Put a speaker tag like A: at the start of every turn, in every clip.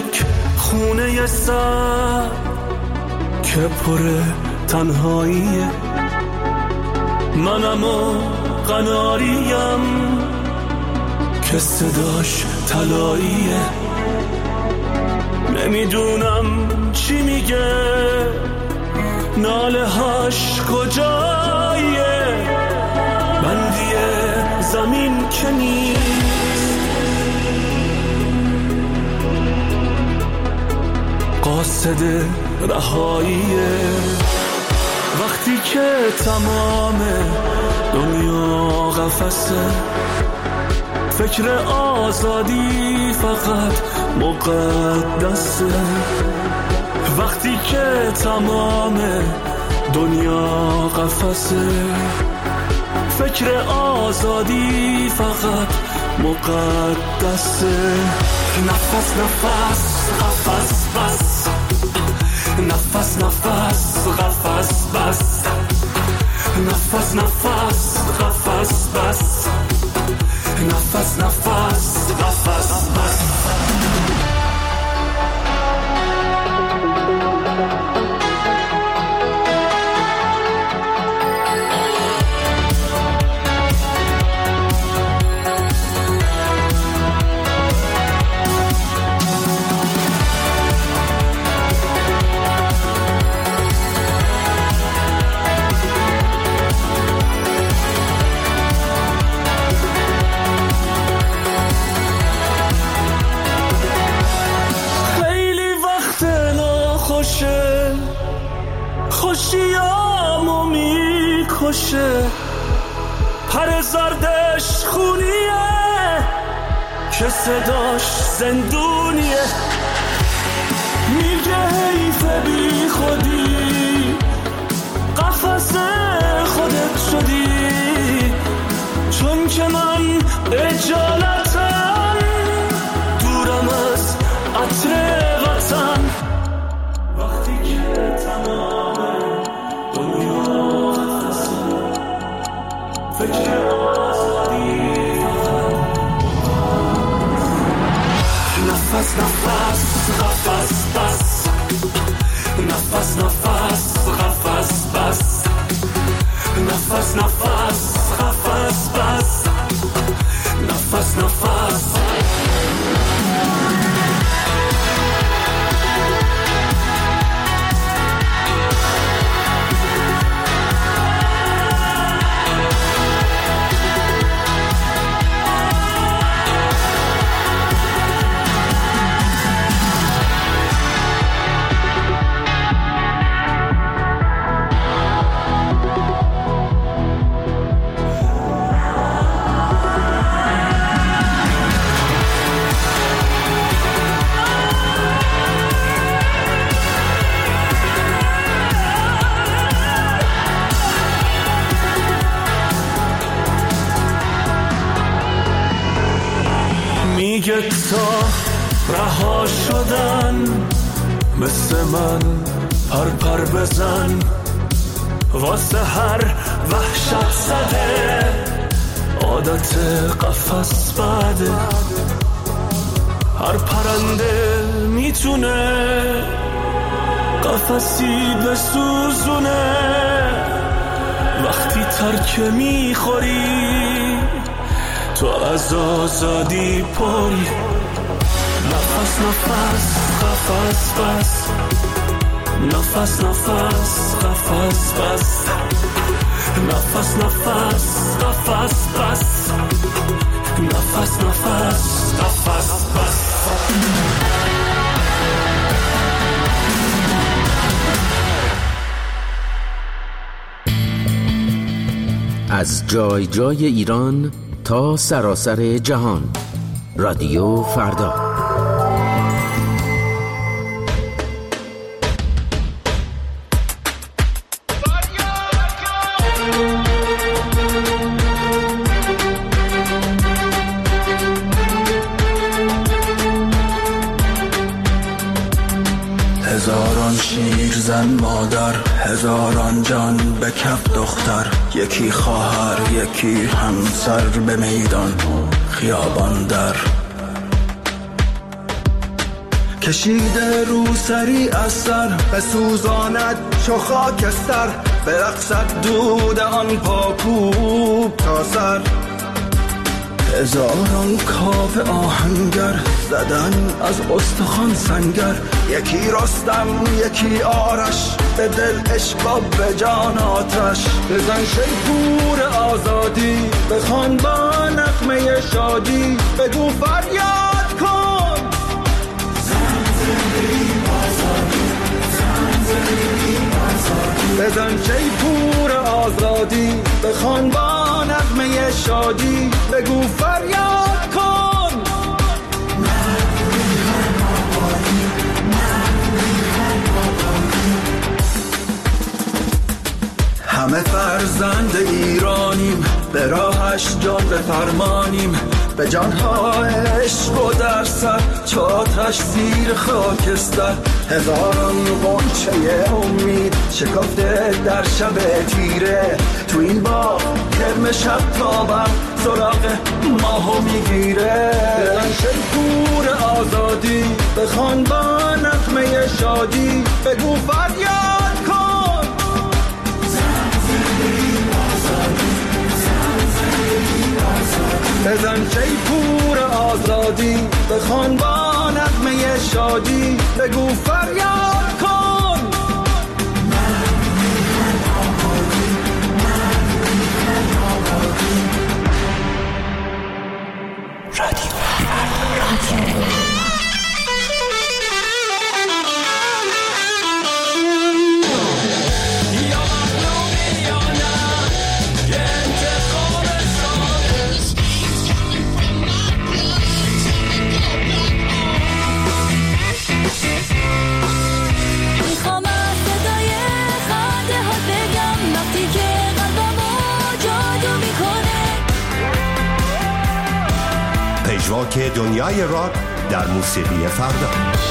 A: یک خونه سر که پر تنهاییه، منم و قناریم که صداش طلاییه. نمیدونم چی میگه، ناله هاش کجاییه، بندی زمین که نیست، قاصد رهاییه. وقتی که تمام دنیا قفسه، فکر آزادی فقط مقدسه. وقتی که تمام دنیا قفسه، فکر آزادی فقط مقدسه. نفس نفس قفس بس، نفس نفس قفس بس، نفس نفس قفس بس، نفس نفس قفس بس. خوشیامو میکشه، پر زردش خونیه که صداش زندونیه. میگه حیف بی خودی، قفس خودت شدی، چون که من اجالتم دورم از عطر وطن. وقتی که تمام دنیا قفسه، فکر آزادی نفس نفس قفس بس، نفس نفس قفس بس، نفس نفس قفس بس، نفس نفس. میگه تا رها شدن مثل من پر بزن، واسه هر وحشت زده عادت قفس بده. هر پرنده میتونه قفسی بسوزونه، وقتی ترکه میخوری تو از آزادی پری. نفس نفس قفس بس، نفس نفس قفس بس، نفس نفس قفس بس، نفس نفس قفس بس.
B: از جای جای ایران تا سراسر جهان، رادیو فردا.
C: هزاران شیر زن مادر، هزاران جان به کف دختر، یکی خواهر یکی همسر به میدان خیابان در. کشیده رو سری از سر بسوزاند چو خاکستر برقصد دود آن پاکوب تا سر هزاران کاوه آهنگر زدن از استخوان سنگر یکی رستم یکی آرش به دل عشق و به جان آتش بزن شیپور آزادی بخوان با نغمه شادی بگو فریاد کن بزن شیپور آزادی بخوان با نغمه شادی بگو فریاد کن همه فرزند ایرانیم به راهش جان بفرمانیم به جانها عشق و در سر چو آتش زیر خاکستر هزاران غنچه امید شکفته در شب تیره تو این باغ کرم شب تابم سراغ ماهو میگیره بزن شیپور آزادی بخوان با نغمه شادی بگو فریاد کن بزن شیپور آزادی بخوان با نغمه شادی بگو فریاد کن
A: رادیو
D: پژواک دنیای راک در موسیقی فردا.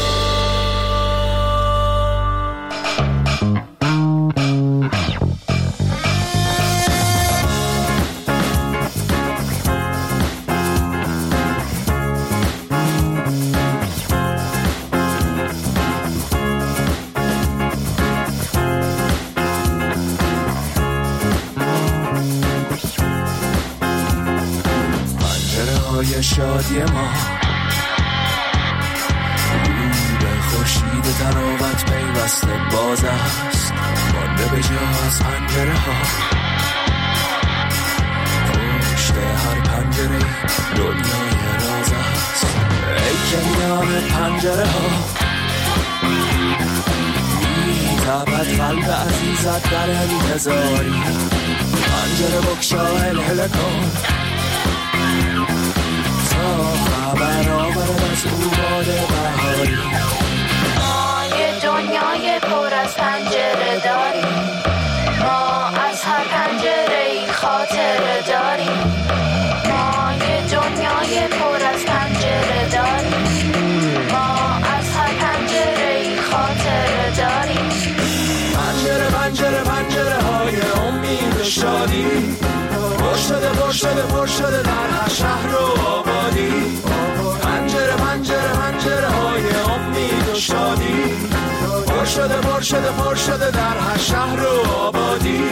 A: شادی ما به خورشید تراوت پیوسته باز است مانده به جا از پنجره ها پشت هر پنجره دنیای راز است ای که میان پنجره ها میتابد قلب عزیزت در انتظاری پنجره بکشا هل کن خبر آورد از او باد بهاری
E: ما یه دنیای پر از پنجره داریم ما از هر پنجره ای خاطره داریم ما یه دنیای پر از پنجره داریم ما از هر پنجره ای خاطره داریم
A: پنجره پنجره پنجره های امید شادی پر شده در هر شهر و آبادی پنجره پنجره پنجره های امید و شادی پر شده در هر شهر و آبادی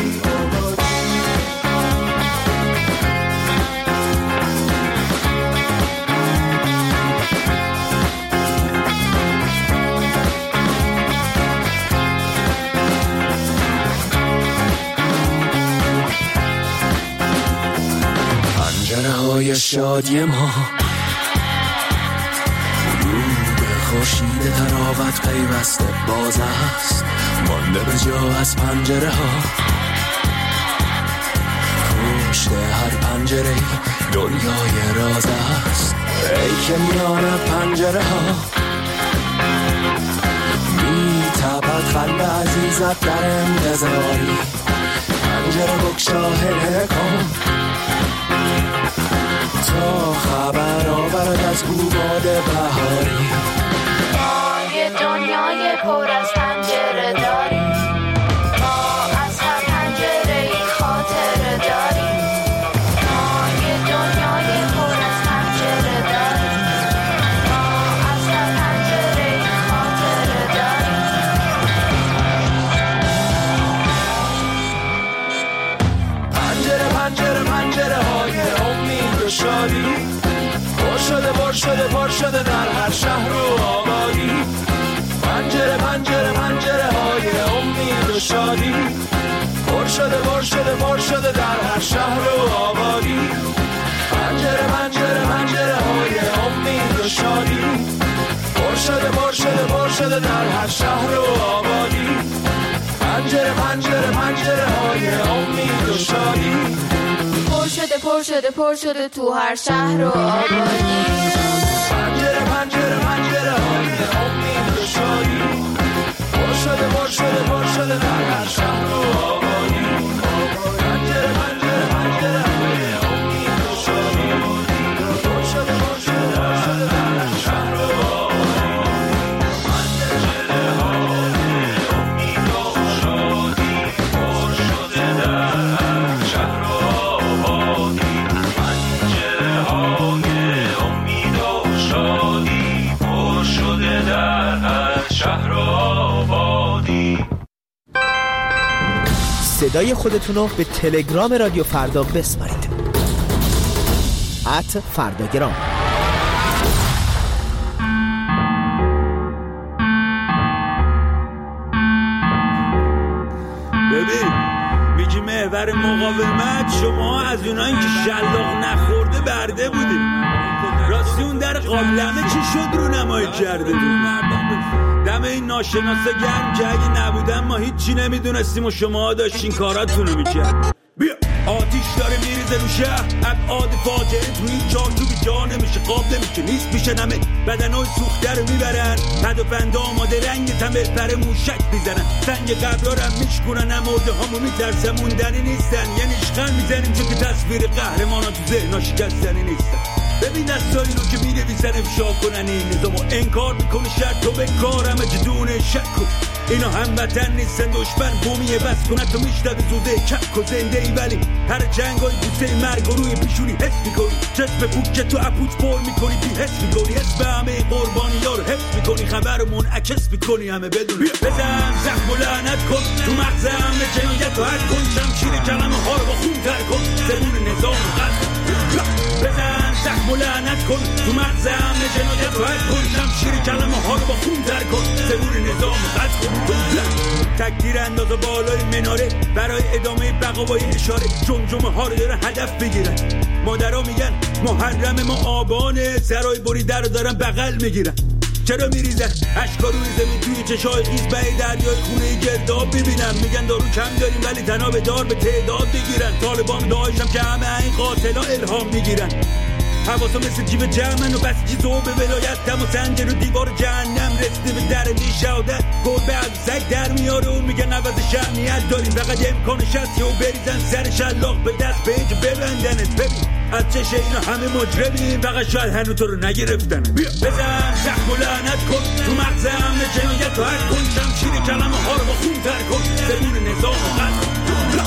A: پنجره های شادی ما رو به خورشید تراوت پیوسته باز است مانده به جا از پنجره ها پشت هر پنجره دنیای راز است ای که میان پنجره ها میتابد قلب عزیزت در انتظاری پنجره بکشا هل کن تا خبر آورد از او باد بهاری
E: ما یه دنیای پر از پنجره داریم ما از هر پنجره ای خاطره داریم ما یه دنیای پر از پنجره داریم ما از هر پنجره ای
A: شادی، پر شده در هر شهر و آبادی. پنجره پنجره پنجره های امید و شادی، پر شده در هر شهر و آبادی. پنجره پنجره پنجره های امید و شادی، پر شده در هر شهر و آبادی. پنجره پنجره پنجره های امید و شادی،
E: پر شده تو هر شهر و آبادی.
A: پنجره پنجره پنجره های امید و شادی، پر شده در هر شهر و آبادی. پنجره پنجره پنجره های امید و شادی، پر شده در هر شهر و آبادی. پنجره های امید و شادی، پر شده در هر شهر و آبادی. پنجره های امید و شادی، پر شده در هر شهر و آبادی.
F: صدای خودتون رو به تلگرام رادیو فردا بسپارید. @فرداگرام.
G: ببین میگی محور مقاومت، شما از اونایی که شلاق نخورده برده بودی. راستی اون در قابلمه چی شد رو نمایی کرده دم این ناشناسا گرم که اگه نبودن ما هیچی نمیدونستیم و شما داشتین کاراتونو میکرد. بیا آتیش داره میریزه رو شهر، ابعاد فاجعه توی چارچوب جا نمیشه قاب نمیشه نیست میشه نمه. بدنای سوخته رو میبرن، پد و پند آماده رنگ تمه پر موشک میزنن. سنگ قبرارم میشکنن، امورده همو میترسن موندنی نیستن. یعنی اشغال میزنیم چون که تصویر قهرمانا تو ذهنا شکستنی نیستن. ببین دستایی رو که می‌نویسن افشا کنن این نظامو انکار میکنه شرط تو به کارم جدون شک کن. اینا هم وطن نیستن دشمن بومیه بس کنه تو میشتبه زوده کک و زنده ای ولی هر جنگای بوسه مرگ و روی پیشونی حس میکنی. جسم پوک که تو اپوچ پر میکنی بی حس میکنی. اسم همه قربانی ها رو حفظ میکنی، خبر رو منعکس میکنی همه بدون. بزن زخم و لعنت کن تو مغز همه جنایت و حد کن. شمشیر کلمه ها رو با خون تر کن، زبون نظام و قصد. بزن زخم و لعنت کن تو مغز همه جنایت و حد کن. شمشیر کلمه ها رو با خون تر کن، زبون نظام و قصد کن. تکدیر اندازه بالای مناره برای ادامه بقا با این اشاره. جمجمه ها رو دارن هدف بگیرن. مادرها میگن محرم ما آبانه، سرای بریده رو دارن بغل میگیرن. چرا میریزن اشکا روی زمین توی چشای خیز به دریای خونه گرداب ببینم. میگن دارو کم داریم ولی تنها به دار به تعداد بگیرن. طالبان داعشم که همه این قاتلا الهام میگیرن. حواسا مثل جیب جمعن و بس جیزو به ولایت دم و سنجر و دیوار جهنم رسیده به در نیشادت. گربه از زک در میاره و میگن عوض شهمیت داریم. فقط امکانش هست و بریزن سر شلاق به دست به اینجا ببندنت. ببین از چشه اینا همه مجرمیم، فقط شاید هنو تو رو نگرفتن. بیا بزن زخم و لعنت کن تو مغز همه جنایت و حد کن. شمشیر کلمه ها رو با خون تر کن، زبون نظام و قصد کن.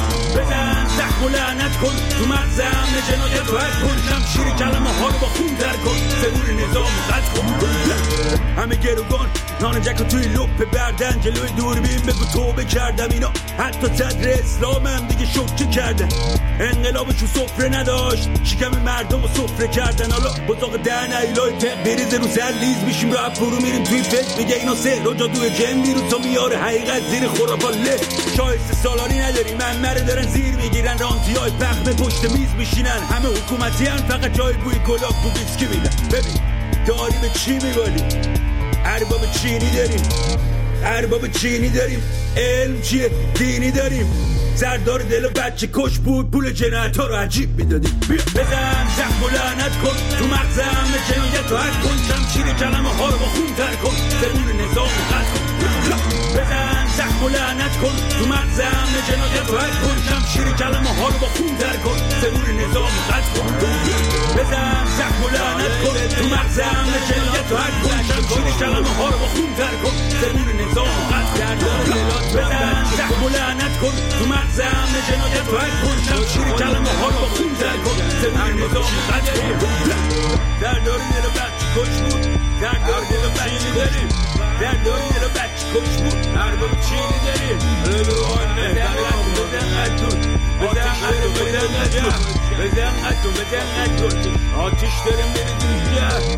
G: بزن زخم و لعنت کن تو مغز همه جنایت و حد کن. شمشیر کلمه ها رو با خون تر کن، زبون نظام و قصد کن. همه گروگان نان جک توی لپ بردن، جلوی دوربین بگو توبه کردم. اینا حتی صدر اسلام هم دیگه شوکه کردن. انقلابشو سفره نداشت، شکم مردم رو سفره کردن. حالا بطاق دهن ایلای تق بریزه رو سر لیز میشیم، رفت فرو میریم توی فکر. میگه اینا سهر و جادوی جن میرو تا میاره حقیقت زیر خرافات له. شایسته سالاری نداریم، منمره دارن زیر میگیرن. رانتی های پخمه پشت میز میشینن، همه حکومتی هن فقط جای بوی کلاک بو بیسکی میدن. ببین داری به چی میبالی؟ ارباب چینی داریم، ارباب چینی داریم. علم چیه؟ دینی داریم. سردار دل بچه کش بود، پول جنایت ها رو عجیب میدادیم. بزن زخم و لعنت کن تو مغز همه جنایت و حد کن. شمشیر کلمه ها رو با خون تر کن، زبون نظام و قصد کن. بزن زخم و لعنت کن تو مغز همه جنایت و حد کن. شمشیر کلمه ها رو با خون تر کن، زبون نظام و قصد کن. بزن زخم و لعنت کن تو مغز همه جنایت و حد کن. شمشیر کلمه ها رو با خون تر کن، زبون نظام و قصد کن. بزن زخم و لعنت کن تو مغز همه جنایت و حد کن. شمشیر کلمه ها رو با خون تر کن، زبون نظام و قصد کن. در داری دل بچه کش بود، در داری دل بچه داریم. در داری دل بچه کش بود، ارباب چینی داریم. بزن قدون، بزن قدون، بزن قدون، بزن قدون، بزن قدون. آتیش داره میره دیگه.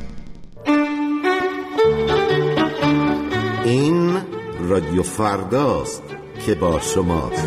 H: این رادیو فرداست که با شماست.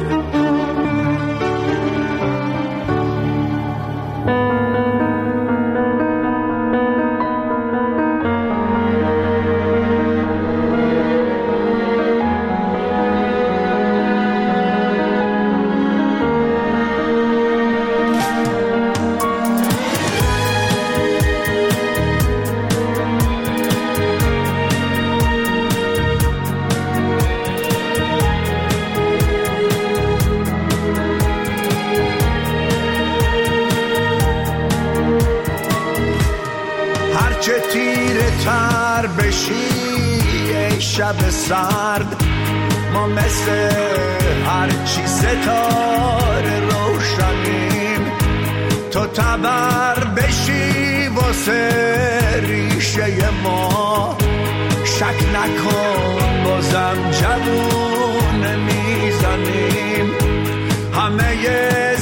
C: هرچه تیره تر بشی ای شب سرد، ما مثل هرچی ستاره روشنیم. تو تبر بشی واسه ریشه ما، شک نکن بازم جوون میزنیم. همه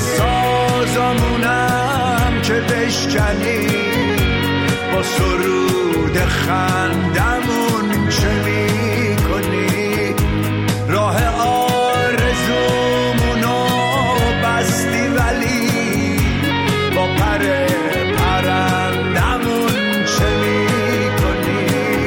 C: سازمونم که بشکنیم، با سرود خندمون چه می کنی؟ راه آرزومونو بستی ولی با پر پرندمون چه می کنی؟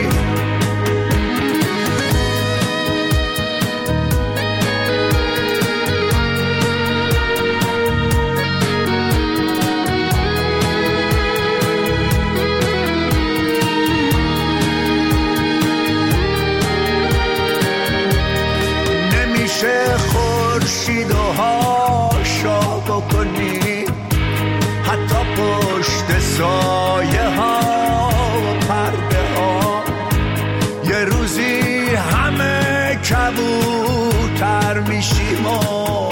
C: خورشید و هاشا بکنی، حتی پشت سایه ها و پرده ها. یه روزی همه کبوتر میشیم و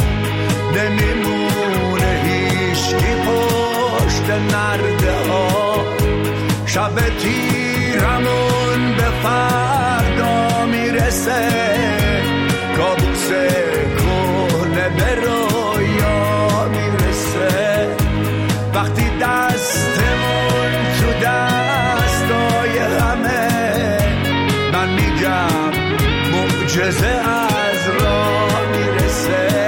C: نمیمونه هیچکی پشت نرده ها. شب تیرمون به فردا میرسه، کابوس کهنه به رویا میرسه. وقتی دستمون تو دستای همه، من میگم معجزه از راه میرسه.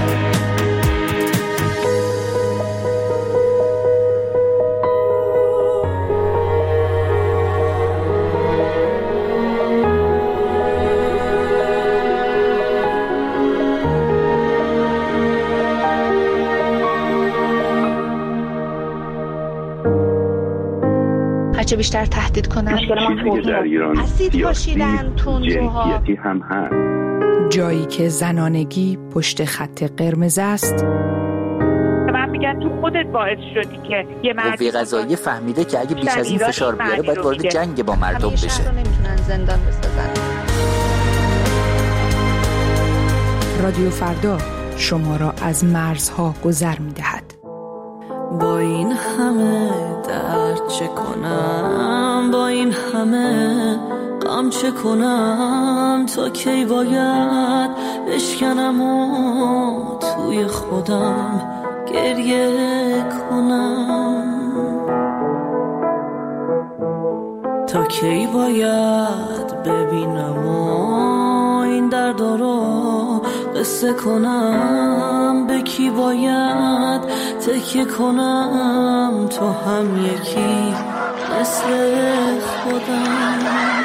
I: هرچه بیشتر تهدید کنن،
J: چیزی در ایران
I: اسید پاشیدن،
J: جنسیتی هم هست.
K: جایی که زنانگی پشت خط قرمز است.
L: من میگن تو خودت باعث شدی که یه مرد
M: قوه قضاییه فهمیده که اگه بیش از این فشار بیاره باید وارد جنگ با مردم بشه.
I: رو نمیتونن زندان بسازن.
K: رادیو فردا شما را از مرزها گذر میدهد.
N: با این همه درد چه کنم، با این همه غم چه کنم، تا کی باید بشکنم و توی خودم گریه کنم، تا کی باید ببینم و این درد رو قصه کنم، به کی باید تکیه کنم، تو هم یکی مثل خودم.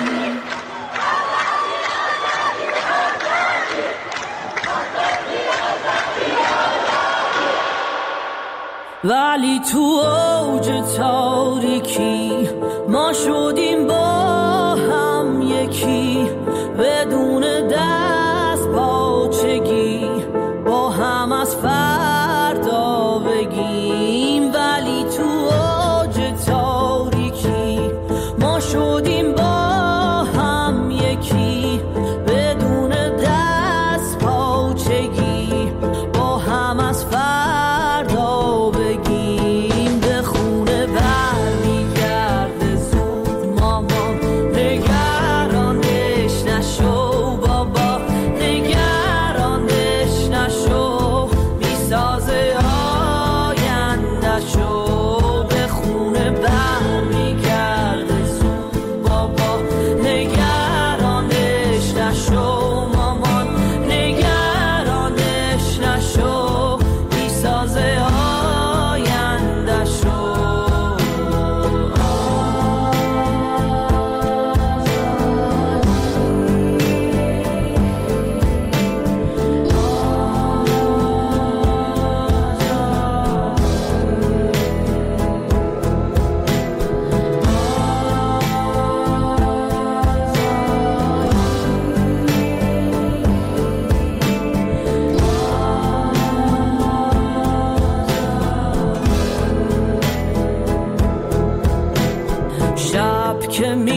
N: ولی تو اوج تاریکی ما شدیم با هم یکی، بدون دست پاچگی با هم از فردا بگیم. ولی تو اوج تاریکی ما شدیم با هم یکی، بدون دست پاچگی با هم از فردا بگیم. به خونه برمیگرده زود مامان، نگرانش نشو بابا،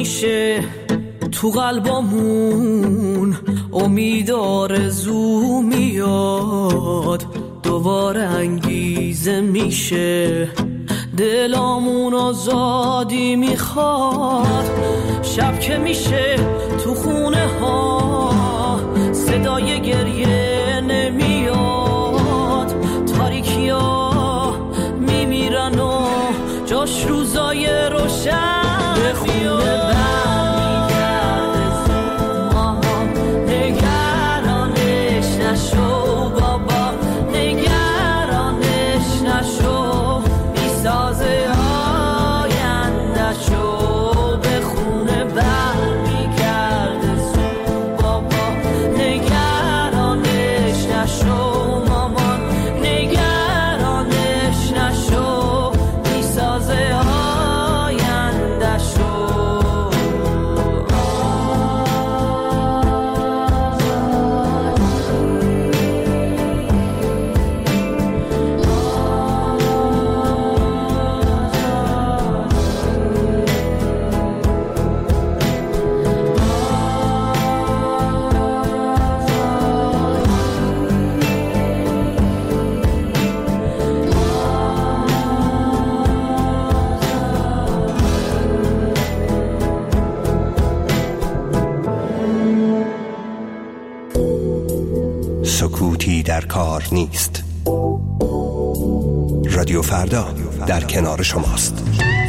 N: میشه تو قلبمون، امید آرزو میاد، دوباره انگیزه میشه، دلامون آزادی میخواد. شب که میشه تو خونه ها صدای گریه نمیاد، تاریکی ها میمیرن و جاش روزای روشن به خونه برمیگرده زود. ماما نگرانش نشو، بابا نگرانش نشو، میسازه آینده‌شو. به خونه برمیگرده زود، بابا نگرانش نشو، مامان نگرانش نشو، میسازه آینده‌شو.
D: سکوتی در کار نیست. رادیو فردا در کنار شماست.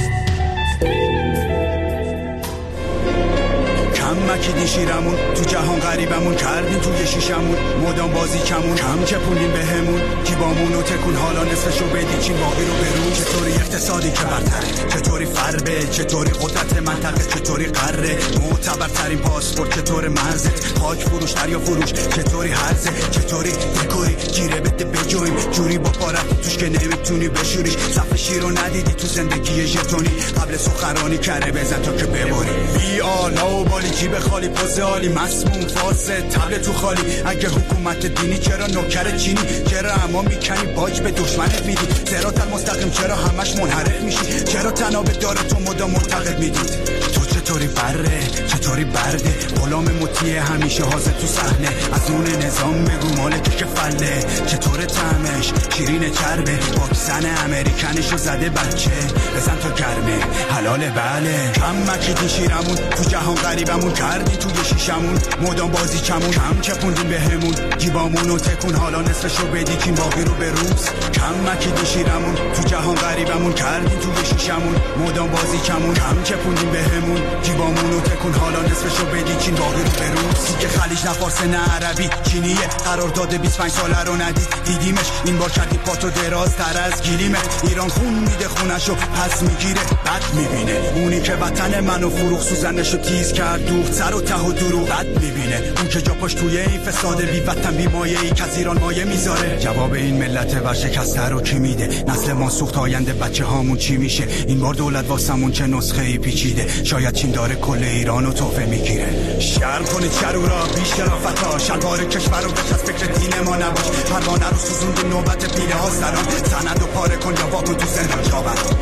C: مکیدی شیرمون تو جهان غریبمون کردیم توی شیشمون، مدام بازی کمون کم چپونیم بهمون، جیبامونو تکون حالا نصفشو بدی چین باقی رو برون. چطوری اقتصادی که برتره، چطوری فربه، چطوری قدرت منطقه، چطوری قره، معتبرترین پاسپورت چطور مرزت، خاک فروش دریا فروش چطوری هرزه، چطوری دکوری گیره بده بجویم جوری با پارت توش که نمیتونی بشوریش. صف شیرو ندیدی تو زندگی ژتونی، قبل سخنرانی کره بزن تا که ببری. بی آلا و بالی جیب خالی، پوز عالی، مسموم فاسد، تبل تو خالی. اگه حکومت دینی چرا نوکر چینی، چرا اما میکنی باج به دشمنت میدی، صراط المستقیم چرا همش منحرف میشی، چرا تنابه داره تو مدام منتقد میدید. تو چطوری بره، چطوری برده، غلام مطیع همیشه حاضر تو صحنه، از اون نظام بگو مالک که فله، چطور طعمش شیرین چربه، واکسن امریکنشو زده بچه، بزن تو گرمه حلاله بله. کم مکیدی شیرمون تو جهان غریبمون کردی توی شیشمون، مدام بازی کمون کم چپوندیم بهمون، جیبامونو تکون حالا نصفشو بدی کین باقی رو به روز. کم مکیدی شیرمون تو جهان غریبمون کردی توی شیشمون، مدام بازی کمون کم چپوندیم بهمون، جیبامونو تکون حالا نصفشو بدی کین باقی رو به روز. که خلیج نه فارس نه عربی چینیه، قرار داده 25 ساله رو ندید، دیدیمش این بار کردی پاتو درازتر از گلیمه. ایران خون میده خونشو پس میگیره بد میبینه، اونی که وطن منو فروخ سوزنشو تیز کرد دوخت سر و ته و دروغ بد میبینه، اون که جا پاش توی این فساد بی وطن بی مایه ای که از ایران مایه میذاره. جواب این ملت ورشکسته رو کی میده، نسل ما سوخت آینده بچه هامون چی میشه. این بار دولت واسمون چه نسخه ای پیچیده، شاید چین داره کل ایرانو تحفه میگیره. شرم کنید شرورا بی شرافتا، شلوار کشور رو بچس فکر دین ما نباش، پروانه رو سوزوند نوبت پیله ها سلام، سند و پاره کن یا واکن تو زندان جاوران.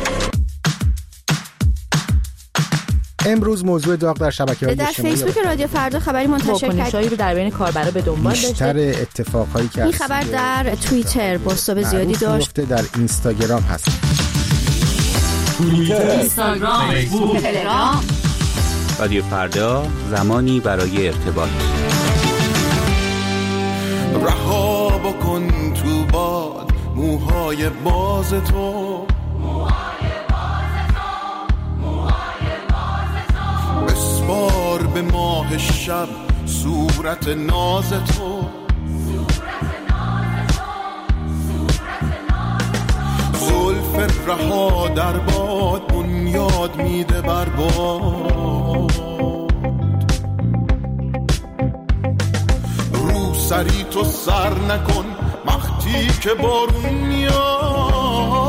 O: امروز موضوع داغ در شبکه‌های اجتماعی
P: در فیسبوک رادیو فردا خبری منتشر
Q: واکنشایی رو در بین کاربرا به دنبال داشته.
O: بیشتر اتفاقایی که
P: این خبر در توییتر بازتاب زیادی داشت،
O: در اینستاگرام هست،
Q: اینستاگرام، فیسبوک، تلگرام.
R: رادیو فردا، زمانی برای ارتباط.
A: رها بکن تو باد موهای باز تو، بسپار به ماه شب صورت ناز تو، زلف رها در باد بنیاد میده بر باد، رو سری تو سر نکن وقتی که بارون میاد،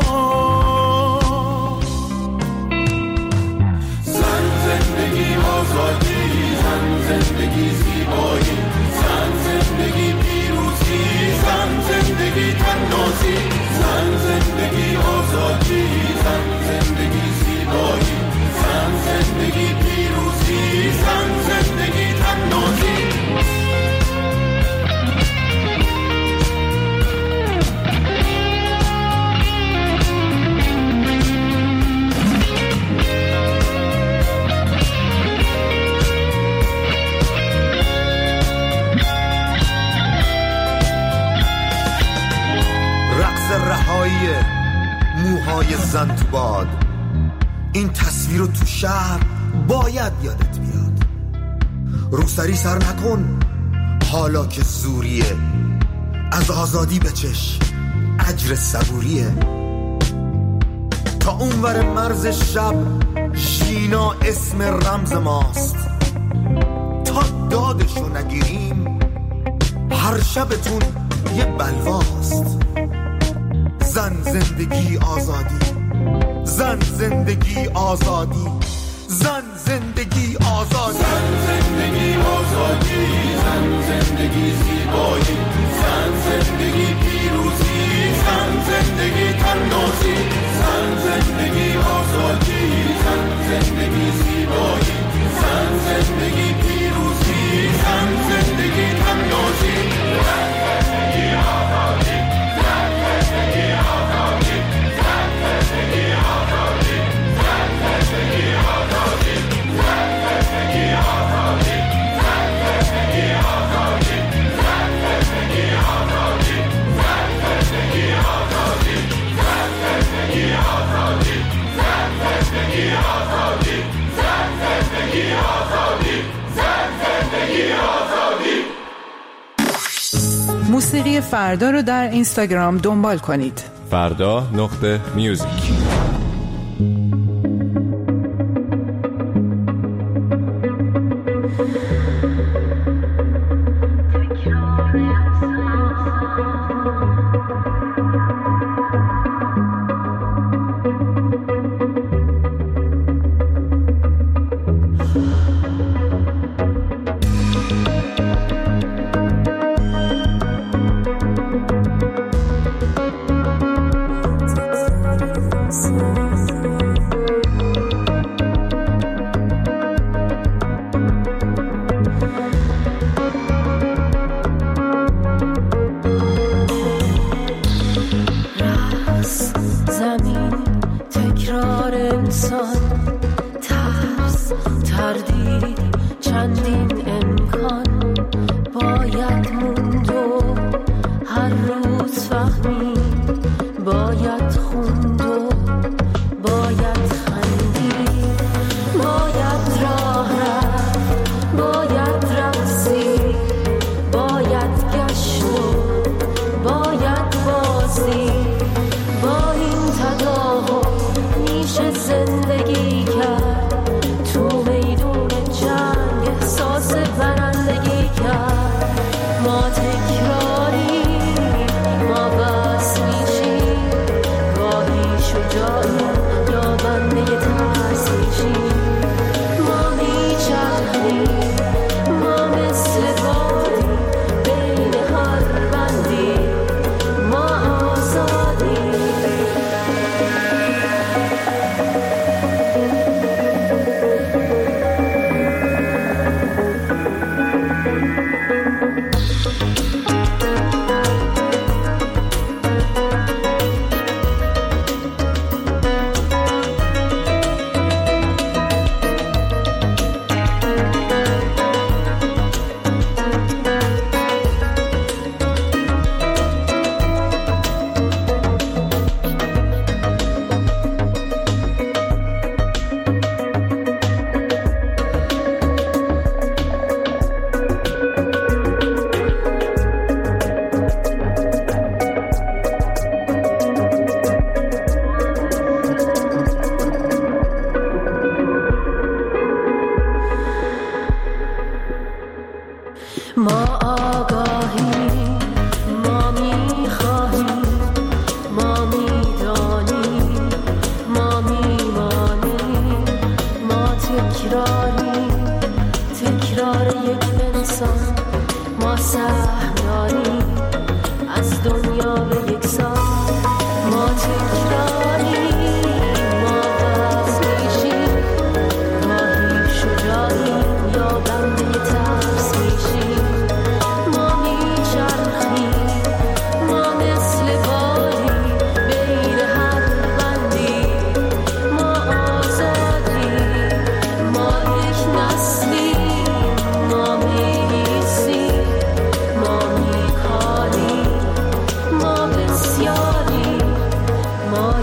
A: زن زندگی آزادی، زن زندگی زیبایی، زن زندگی پیروزی، زن زندگی تنازی، زن زندگی آزادی، زن زندگی زیبایی، زن زندگی پیروزی.
S: موهای زن تو باد. این تصویر رو تو شهر باید یادت بیاد. روسری سر نکن حالا که زوریه، از آزادی بچش اجر صبوریه. تا اونور مرز شب ژینا اسم رمز ماست. تا دادشو نگیریم هر شبتون یه بلواست. زن زندگی آزادی، زن زندگی آزادی، زن زندگی آزادی،
A: زن زندگی آزادی، زن زندگی زیبایی، زن زندگی پیروزی، زن زندگی تنازی، زن زندگی آزادی، زن زندگی زیبایی، زن زندگی پیروزی، زن زندگی تنازی، زن زندگی آزادی، زن زندگی آزادی، زن زندگی آزادی، زن زندگی آزادی، زن زندگی آزادی، زن زندگی آزادی، زن زندگی آزادی، زن زندگی آزادی، زن زندگی آزادی، زن زندگی آزادی، زن زندگی آزادی، زن زندگی آزادی.
K: موسیقی فردا رو در اینستاگرام دنبال کنید.
T: فردا.music.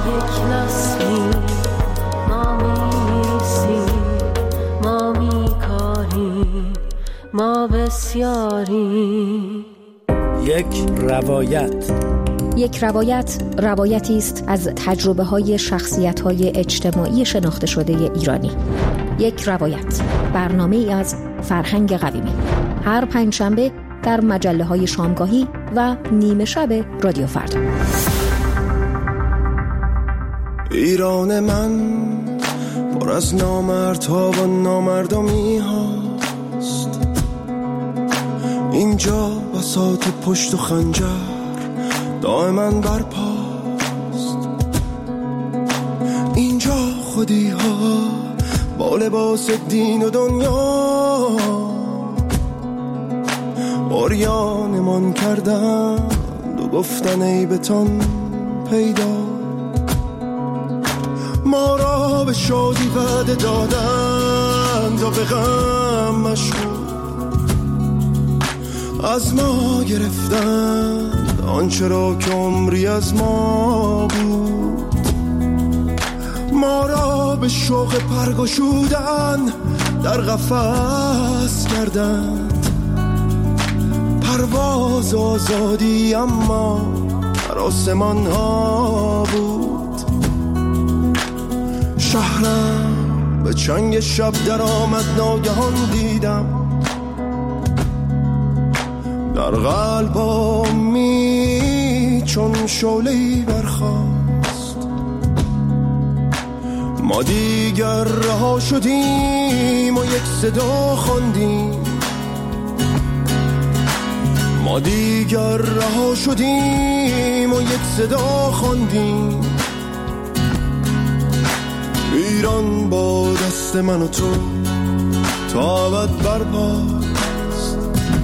N: یک نسلیم، ما می‌ایستیم، ما می‌کاریم، ما بسیاریم.
K: یک روایت روایتی است از تجربه‌های شخصیت‌های اجتماعی شناخته شده ایرانی. یک روایت، برنامه‌ای از فرهنگ قویمی، هر پنجشنبه در مجله‌های شامگاهی و نیمه شب رادیو فردا.
C: ایران من پر از نامردها و نامردمی هاست، اینجا بساط پشت و خنجر دائما برپاست، اینجا خودی ها با لباس دین و دنیا عریانمان کردند و گفتن عیبتان پیدا، ما را به شادی وعده دادند و به غم مشغول، از ما گرفتند آنچه را که عمری از ما بود، ما را به شوق پرگشودن در قفس کردند، پرواز آزادی اما در آسمان ها بود، شهرم به چنگ شب در آمد ناگهان دیدم، در قلبم چون شعله‌ای برخاست، ما دیگر رها شدیم و یک صدا خواندیم، ما دیگر رها شدیم و یک صدا خواندیم، ایران با دست من و تو تا ابد برپاست،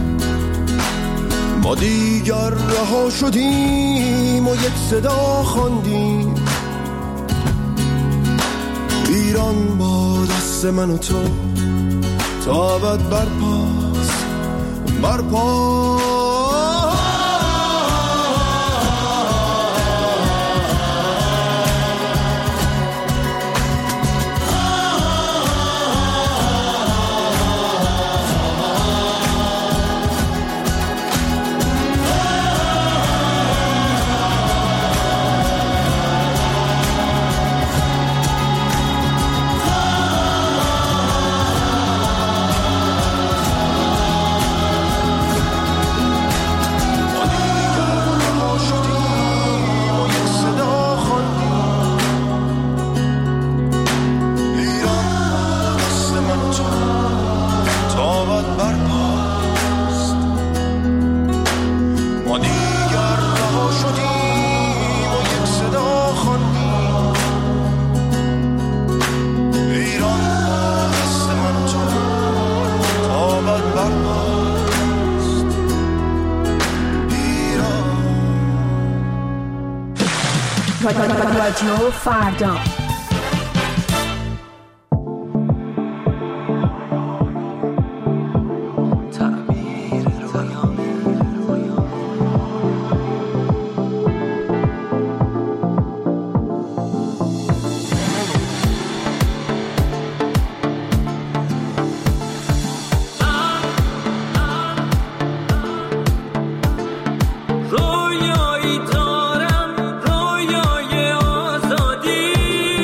C: ما دیگر رها شدیم و یک صدا خواندیم، ایران با دست من و تو تا ابد برپاست، برپاست.
K: رادیو فردا.
N: رویایی دارم، رویای آزادی،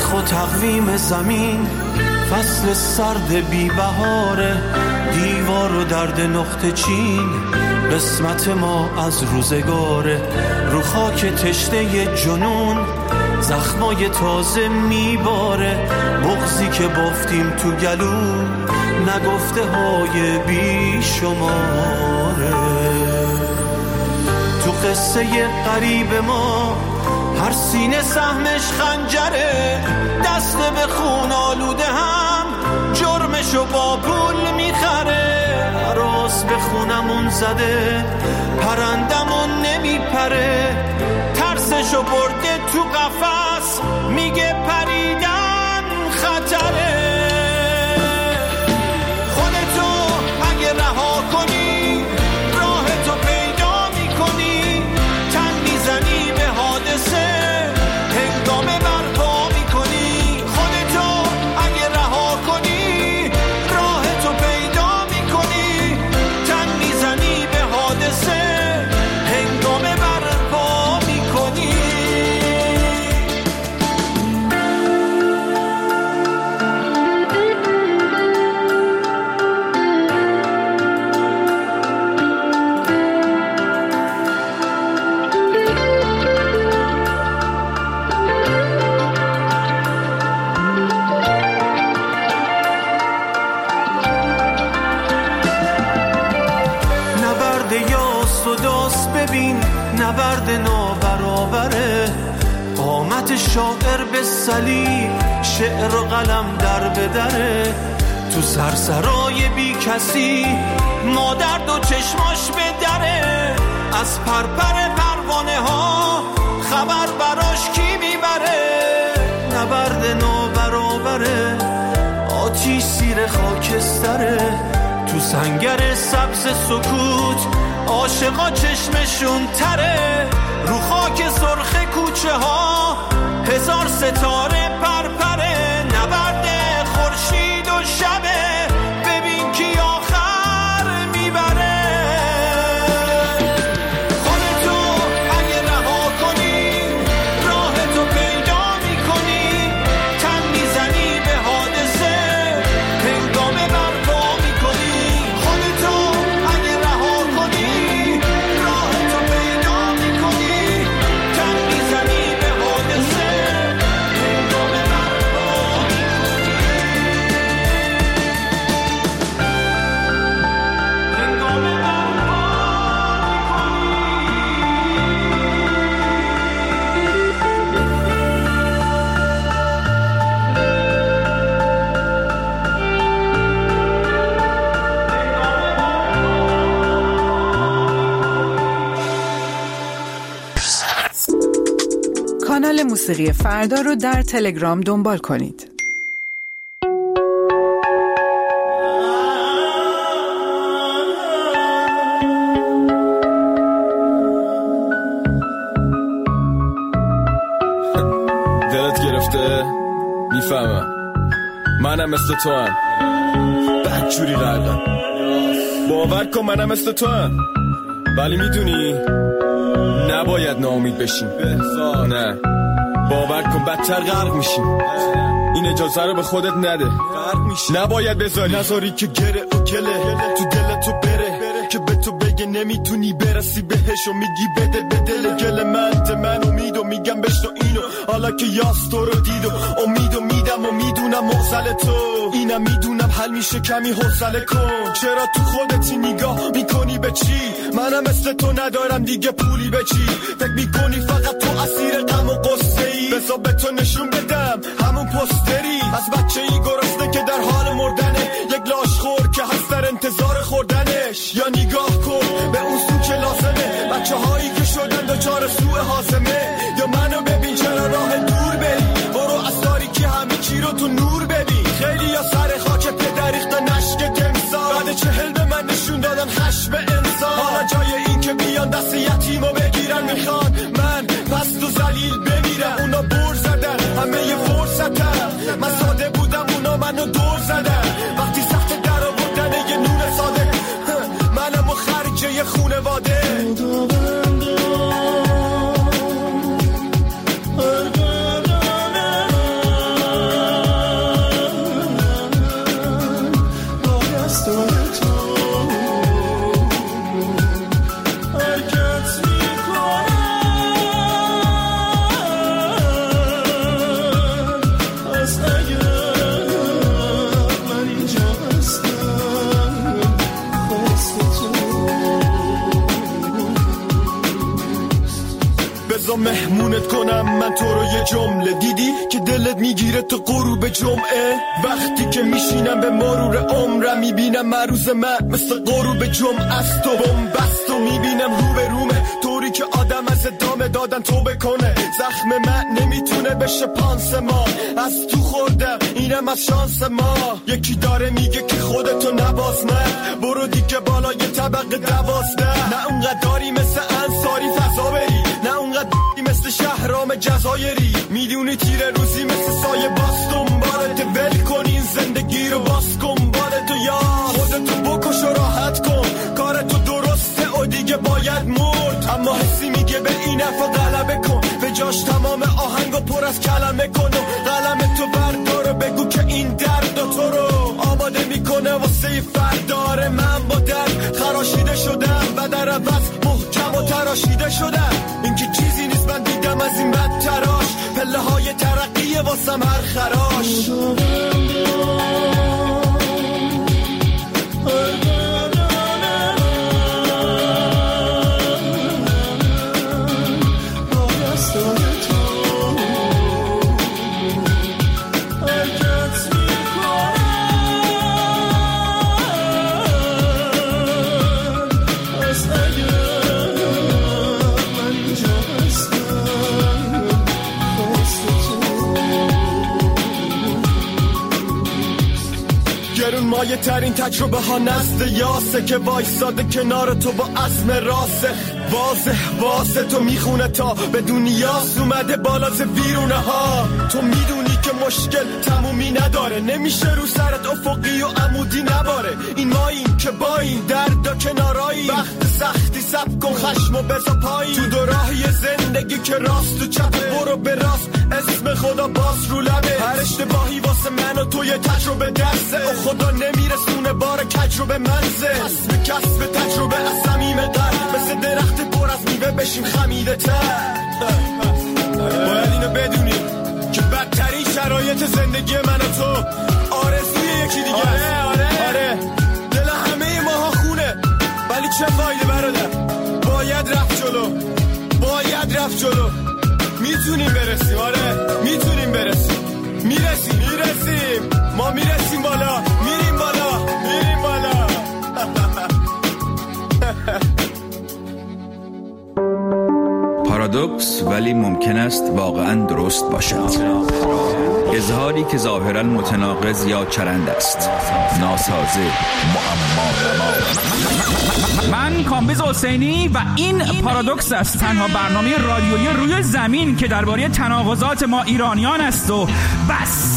A: تاریخ و تقویم زمین، فصل سرد بی بهاره، دیوار و درد نقطه چین، قسمت ما از روزگاره. رو خاک تشنه جنون زخمای تازه میباره، بغضی که بافتیم تو گلو نگفته های بی شماره. تو قصه غریب ما هر سینه سهمش خنجره، دست به خون آلوده هم جرمشو با پول میخره. راست به خونمون زده پرندمون نمیپره، ترسشو برده تو قفس میگه پریدن خطره. خودتو اگه رها کنی راهتو پیدا میکنی، تن میزنی به حادثه هنگامه برپا میکنی. خودتو اگه رها کنی راهتو پیدا میکنی، تن میزنی به حادثه هنگامه برپا میکنی. نبرد نابرابره، قامت شاعر به صلیب، شعر و قلم در به دره. تو سرسرای بی کسی مادر دو چشماش به دره، از پرپر پروانه ها خبر براش کی میبره. نبرد نابرابره، آتیش زیر خاکستره، تو سنگر سبز سکوت عاشقا چشمشون تره. رو خاک سرخ کوچه ها هزار ستاره پرپره، نبرد خورشید و شبه، ببین کی آخر میبره. خودتو اگه رها کنی راهتو پیدا میکنی، تن میزنی به حادثه هنگامه برپا میکنی. خودتو اگه رها کنی راهتو پیدا میکنی، تن میزنی به حادثه هنگامه برپا میکنی. هنگامه برپا
T: کانال موسیقی فردا رو در تلگرام دنبال کنید.
U: دلت گرفته؟ میفهمم، منم مثل تو هم بدجوری غرقم. باور کن منم مثل تو هم، ولی میدونی نباید ناامید بشیم. نه، باور کن بدتر غرق میشیم. این اجازه رو به خودت نده، نباید نذاری که گره و گله تو دل تو بره، که به تو بگه نمیتونی برسی بهش و میگی بده به دل. گل من امیدو میگم بشنو اینو، حالا که یاس تو رو دید و امیدو میدم و میدونم مغزل تو اینم، میدونم حل میشه کمی حوصله کن. چرا تو خودتی نگاه میکنی به چی؟ منم مثل تو ندارم دیگه پولی به چی. فکر میکنی فقط تو اسیر غم و قصه ای؟ بذار به تو نشون بدم همون پستری از بچه ای گرسنه که در حال مردنه، یک لاش خور که هست در انتظار خوردنش. یا نگاه کن به اون سو که لازمه، بچه هایی که شدن دوچار سوء حاسمه. یا منو ببین چرا راه دور بری، برو از تاریکی همه چی رو تو نور ببین. خیلی یا سر خاک پدر ریختن نشک تمثال، بعد 40 به من نشون دادن خشم انسان. حالا جای این که بیان دست یتیمو بگیرن، میخوان من پست و ذلیل بمیرم. اونا بر زدن همه یه فرصتم، من ساده بودم اونا منو دور زدن. وقتی سخت در آوردن یه نور ساده، منم و خرجه یه خونواده. بذار مهمونت کنم من تو رو یه جمله. دیدی که دلت میگیره تو غروب جمعه، وقتی که میشینم به مرور عمرم میبینم مروز من مثل غروب جمعه است. و بنبست و میبینم رو به رومه، طوری که آدم از ادامه دادن توبه کنه. زخم من نمیتونه بشه پانسمان، از تو خوردم اینم از شانس ما. یکی داره میگه که خودتو نباز، نه برو دیگه بالای طبقه 12. نه اونقدر داری مثل انصاری فضا بری، نه اونقدر مثل شهرام جزایری. میدونی تیره روزی مثل سایه باز دنبالت، ول کن این زندگی رو باز کن بالتو، یا خودتو بکش و راحت کن. کارتو درسته و دیگه باید مرد، اما حسی میگه به این حرفا غلبه کن. به جاش تمام آهنگو پر از کلمه کن و قلم تو بردار و بگو که این درد تو رو آماده میکنه واسه فردار. من با درد خراشیده شدم و در عوض محکم و تراشیده شدم. این که چیزی نیست من دیدم از این بد تراش، پله های ترقیه واسم هر خراش. مایه ترین تجربه ها نزد یاسه که وایساده کنار تو با عزم راسخ. واضح تو میخونه تا به دنیاست اومده بالا ز ویرونه ها. تو میدونی که مشکل تمومی نداره، نمیشه رو سرت افقی و عمودی نباره. این ماییم که با این درد کنارایی، وقت سختی سب کن خشم و بزا پایی. تو دو راهی زندگی که راست و چپ، برو به راست اسم خدا باز رو لبه. هر اشتباهی واسه من و تو یه تجربه درسه، و خدا نمیرسونه بار کجربه منزه. کسب تجربه از صمیم قلب، مثل درخت پر از میوه بشیم خمیده تر. باید اینو بدونیم که بدترین شرایط زندگی من و تو آرزوی یکی دیگه است. آره دل همه ماها خونه، ولی چه فایده برادر؟ باید رفت جلو. میتونیم برسیم، آره میتونیم برسیم. میرسیم ما، میرسیم بالا، میریم بالا.
B: پارادوکس ولی ممکن است واقعا درست باشد. اظهاری که ظاهرا متناقض یا چرند است، ناسازه، معما.
V: من کامبیز حسینی و این پارادوکس است، تنها برنامه رادیویی روی زمین که درباره تناقضات ما ایرانیان است و بس.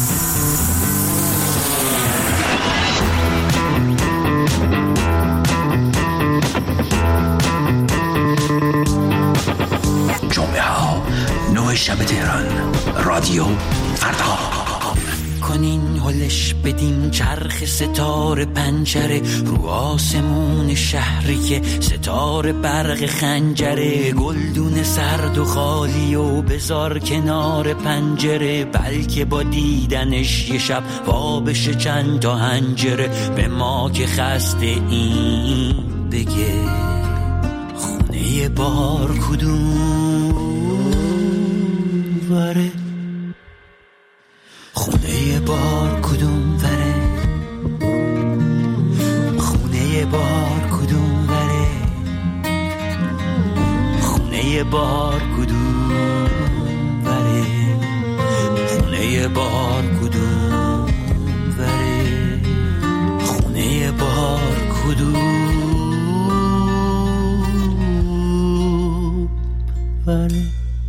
W: جمعه ها 9 شب تهران، رادیو فردا.
X: کنین هلش بدین چرخ ستاره پنجره، رو آسمون شهری که ستاره برق خنجره. گلدون سرد و خالی و بذار کنار پنجره، بلکه با دیدنش یه شب وا بشه چند تا هنجره. به ما که خسته این بگه خونه بار کدوم وره، خونه بار کدوم وره، خونه بار کدوم وره، خونه بار کدوم وره، خونه بار کدوم وره، خونه بار کدوم وره.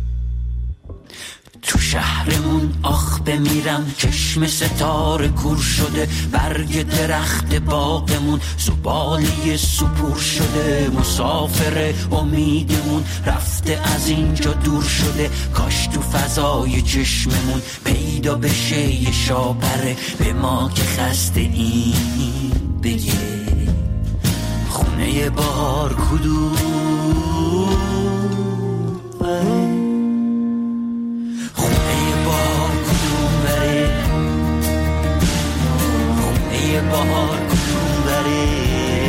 X: تو شهرمون آخ بمیرم، چشم ستاره کور شده، برگ درخت باغمون زباله سپور شده. مسافر امیدمون رفته از اینجا دور شده، کاش تو فضای چشممون پیدا بشه یه شاپره. به ما که خسته این بگه خونه بار کدوم وره، بهار کدوم بره،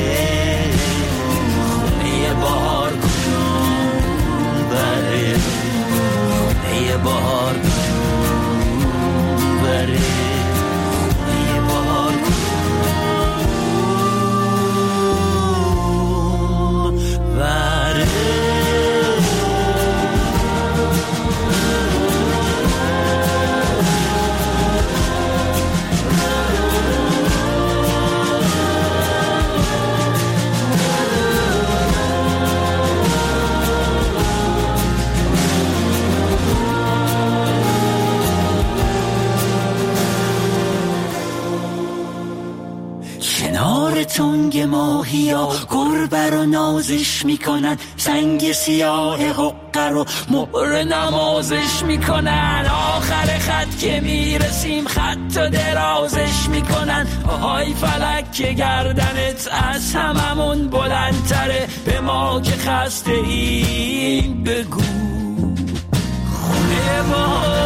X: خونه بهار کدوم بره. بهار بره خونه بهار بره. کنار تنگ ماهیا گربه رو نازش میکنن، سنگ سیاه حقه رو مهر نمازش میکنن. آخر خط که میرسیم خط و درازش میکنن. آهای فلک که گردنت از هممون بلندتره، به ما که خسته این بگو خونه ما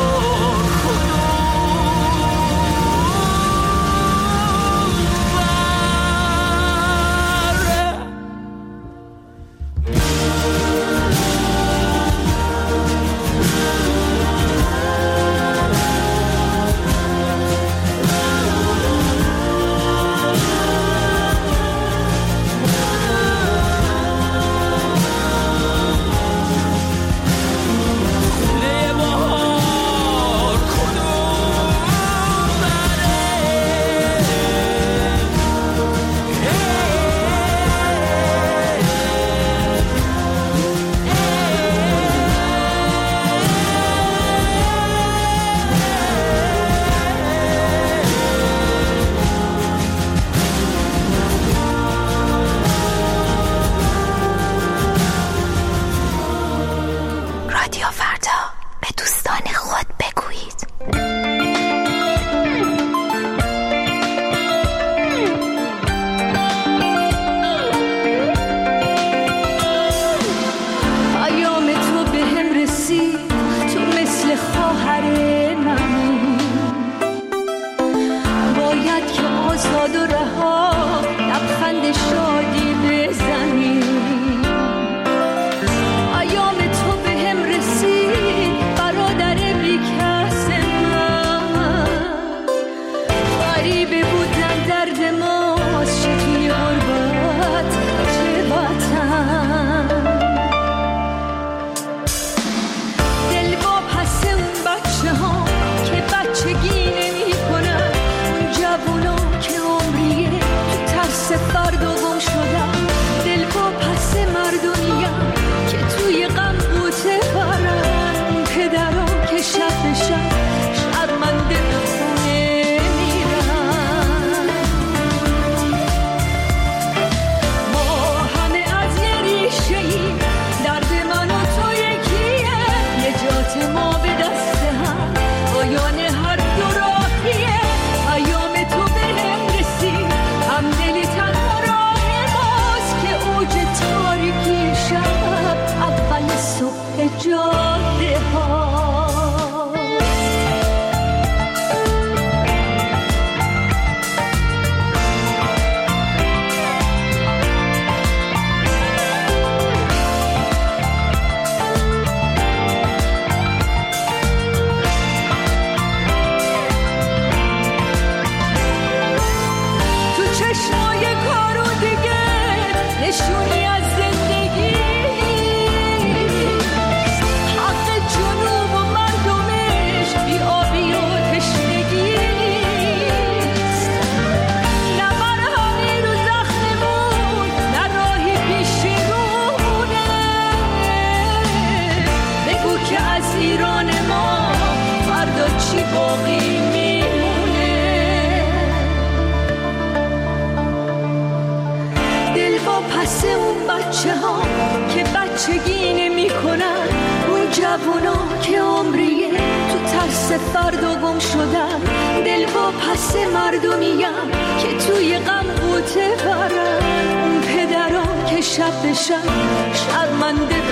E: فردا گم شدم، دل با پس مردمیم که توی غم قوطه برن. اون پدران که شب به شب شرمنده